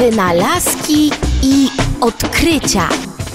Wynalazki i odkrycia.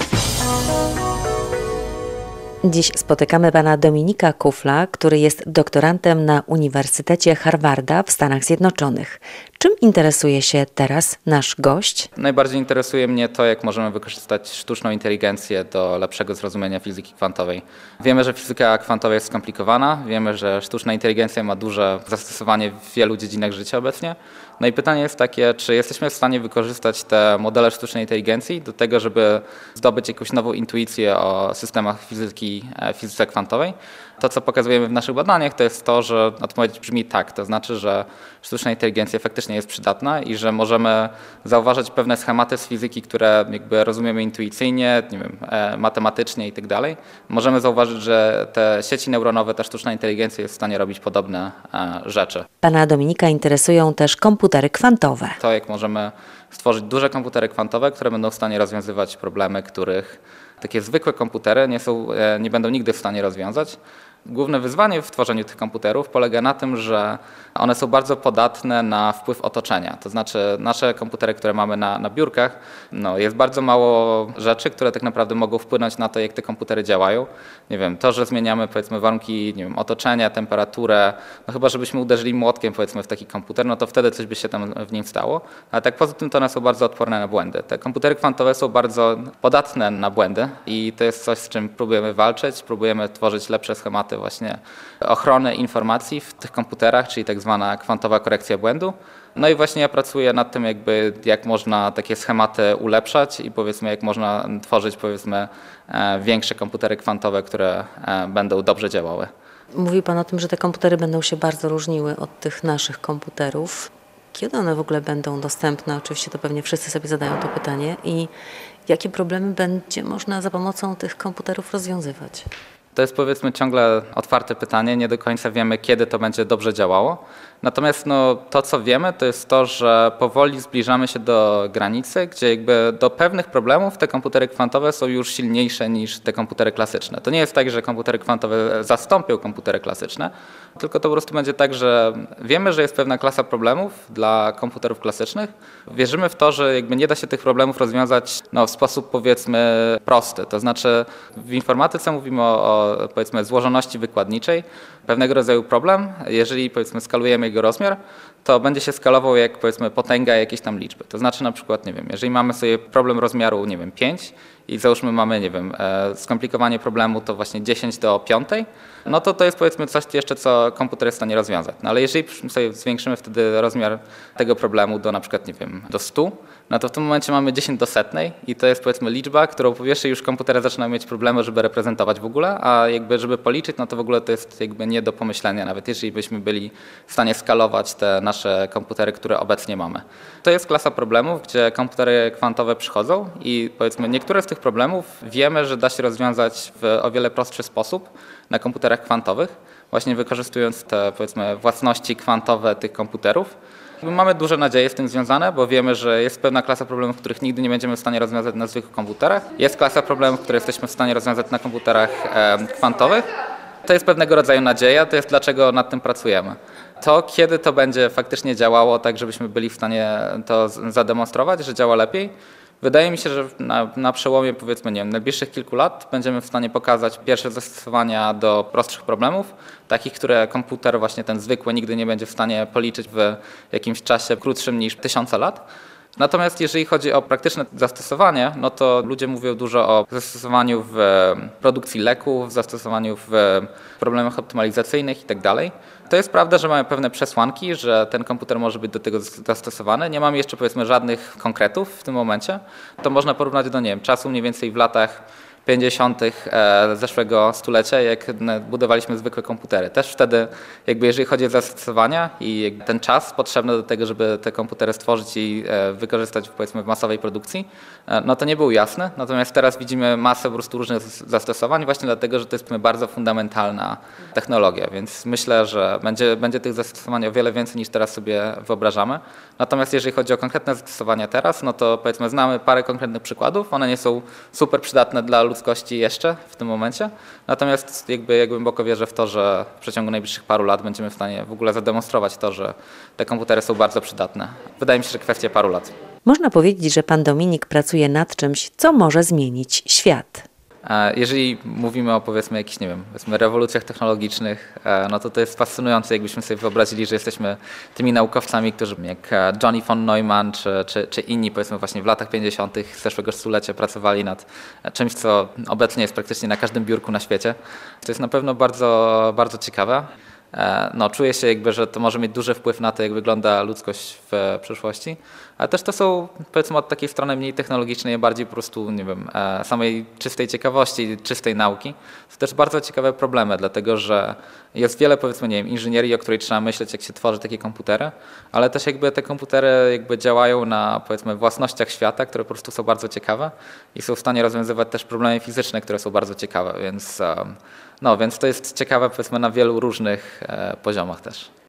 Dziś spotykamy pana Dominika Kufla, który jest doktorantem na Uniwersytecie Harvarda w Stanach Zjednoczonych. Czym interesuje się teraz nasz gość? Najbardziej interesuje mnie to, jak możemy wykorzystać sztuczną inteligencję do lepszego zrozumienia fizyki kwantowej. Wiemy, że fizyka kwantowa jest skomplikowana, wiemy, że sztuczna inteligencja ma duże zastosowanie w wielu dziedzinach życia obecnie. No i pytanie jest takie, czy jesteśmy w stanie wykorzystać te modele sztucznej inteligencji do tego, żeby zdobyć jakąś nową intuicję o systemach fizyce kwantowej. To, co pokazujemy w naszych badaniach, to jest to, że odpowiedź brzmi tak. To znaczy, że sztuczna inteligencja faktycznie jest przydatna i że możemy zauważać pewne schematy z fizyki, które jakby rozumiemy intuicyjnie, nie wiem, matematycznie i tak dalej. Możemy zauważyć, że te sieci neuronowe, ta sztuczna inteligencja jest w stanie robić podobne rzeczy. Pana Dominika interesują też komputery kwantowe. To, jak możemy stworzyć duże komputery kwantowe, które będą w stanie rozwiązywać problemy, których takie zwykłe komputery nie będą nigdy w stanie rozwiązać. Główne wyzwanie w tworzeniu tych komputerów polega na tym, że one są bardzo podatne na wpływ otoczenia. To znaczy nasze komputery, które mamy na biurkach, jest bardzo mało rzeczy, które tak naprawdę mogą wpłynąć na to, jak te komputery działają. Nie wiem, to, że zmieniamy powiedzmy warunki, nie wiem, otoczenia, temperaturę, chyba żebyśmy uderzyli młotkiem powiedzmy w taki komputer, to wtedy coś by się tam w nim stało. Ale tak poza tym to one są bardzo odporne na błędy. Te komputery kwantowe są bardzo podatne na błędy i to jest coś, z czym próbujemy walczyć, próbujemy tworzyć lepsze schematy właśnie ochrony informacji w tych komputerach, czyli tak zwana kwantowa korekcja błędu. No i właśnie ja pracuję nad tym, jak można takie schematy ulepszać i powiedzmy jak można tworzyć powiedzmy większe komputery kwantowe, które będą dobrze działały. Mówi pan o tym, że te komputery będą się bardzo różniły od tych naszych komputerów. Kiedy one w ogóle będą dostępne? Oczywiście to pewnie wszyscy sobie zadają to pytanie. I jakie problemy będzie można za pomocą tych komputerów rozwiązywać? To jest powiedzmy ciągle otwarte pytanie, nie do końca wiemy, kiedy to będzie dobrze działało. Natomiast to, co wiemy, to jest to, że powoli zbliżamy się do granicy, gdzie jakby do pewnych problemów te komputery kwantowe są już silniejsze niż te komputery klasyczne. To nie jest tak, że komputery kwantowe zastąpią komputery klasyczne, tylko to po prostu będzie tak, że wiemy, że jest pewna klasa problemów dla komputerów klasycznych. Wierzymy w to, że jakby nie da się tych problemów rozwiązać w sposób powiedzmy prosty. To znaczy w informatyce mówimy o powiedzmy złożoności wykładniczej. Pewnego rodzaju problem, jeżeli powiedzmy skalujemy jego rozmiar, to będzie się skalował jak powiedzmy potęga jakiejś tam liczby. To znaczy na przykład, nie wiem, jeżeli mamy sobie problem rozmiaru, 5 i załóżmy mamy, skomplikowanie problemu to właśnie 10 do 5, to jest powiedzmy coś jeszcze, co komputer jest w stanie rozwiązać. Ale jeżeli sobie zwiększymy wtedy rozmiar tego problemu do na przykład, do 100, to w tym momencie mamy 10 do 100 i to jest powiedzmy liczba, którą po pierwsze już komputery zaczynają mieć problemy, żeby reprezentować w ogóle, a żeby policzyć, to w ogóle to jest nie do pomyślenia, nawet jeżeli byśmy byli w stanie skalować te nasze komputery, które obecnie mamy. To jest klasa problemów, gdzie komputery kwantowe przychodzą i powiedzmy niektóre z tych problemów wiemy, że da się rozwiązać w o wiele prostszy sposób na komputerach kwantowych, właśnie wykorzystując te powiedzmy własności kwantowe tych komputerów. Mamy duże nadzieje z tym związane, bo wiemy, że jest pewna klasa problemów, których nigdy nie będziemy w stanie rozwiązać na zwykłych komputerach. Jest klasa problemów, które jesteśmy w stanie rozwiązać na komputerach kwantowych. To jest pewnego rodzaju nadzieja, to jest dlaczego nad tym pracujemy. To, kiedy to będzie faktycznie działało tak, żebyśmy byli w stanie to zademonstrować, że działa lepiej, wydaje mi się, że na przełomie powiedzmy najbliższych kilku lat będziemy w stanie pokazać pierwsze zastosowania do prostszych problemów, takich, które komputer właśnie ten zwykły nigdy nie będzie w stanie policzyć w jakimś czasie krótszym niż 1000 lat. Natomiast jeżeli chodzi o praktyczne zastosowanie, to ludzie mówią dużo o zastosowaniu w produkcji leków, zastosowaniu w problemach optymalizacyjnych itd. To jest prawda, że mamy pewne przesłanki, że ten komputer może być do tego zastosowany. Nie mamy jeszcze powiedzmy żadnych konkretów w tym momencie. To można porównać do czasu mniej więcej w latach 50. zeszłego stulecia, jak budowaliśmy zwykłe komputery. Też wtedy, jeżeli chodzi o zastosowania i ten czas potrzebny do tego, żeby te komputery stworzyć i wykorzystać powiedzmy w masowej produkcji, to nie był jasny. Natomiast teraz widzimy masę po prostu różnych zastosowań właśnie dlatego, że to jest bardzo fundamentalna technologia, więc myślę, że będzie tych zastosowań o wiele więcej niż teraz sobie wyobrażamy. Natomiast jeżeli chodzi o konkretne zastosowania teraz, to powiedzmy znamy parę konkretnych przykładów. One nie są super przydatne dla ludzkości jeszcze w tym momencie. Natomiast ja głęboko wierzę w to, że w przeciągu najbliższych paru lat będziemy w stanie w ogóle zademonstrować to, że te komputery są bardzo przydatne. Wydaje mi się, że kwestia paru lat. Można powiedzieć, że pan Dominik pracuje nad czymś, co może zmienić świat. Jeżeli mówimy o powiedzmy jakichś, nie wiem, powiedzmy rewolucjach technologicznych, no to jest fascynujące, jakbyśmy sobie wyobrazili, że jesteśmy tymi naukowcami, którzy jak Johnny von Neumann czy inni powiedzmy właśnie w latach 50. zeszłego stulecia pracowali nad czymś, co obecnie jest praktycznie na każdym biurku na świecie. To jest na pewno bardzo, bardzo ciekawe. No, czuję się jakby, że to może mieć duży wpływ na to, jak wygląda ludzkość w przyszłości, ale też to są powiedzmy od takiej strony mniej technologicznej, bardziej po prostu, nie wiem, samej czystej ciekawości, czystej nauki. To też bardzo ciekawe problemy, dlatego że jest wiele powiedzmy, nie wiem, inżynierii, o której trzeba myśleć, jak się tworzy takie komputery, ale też jakby te komputery jakby działają na powiedzmy własnościach świata, które po prostu są bardzo ciekawe i są w stanie rozwiązywać też problemy fizyczne, które są bardzo ciekawe, więc to jest ciekawe powiedzmy na wielu różnych poziomach też.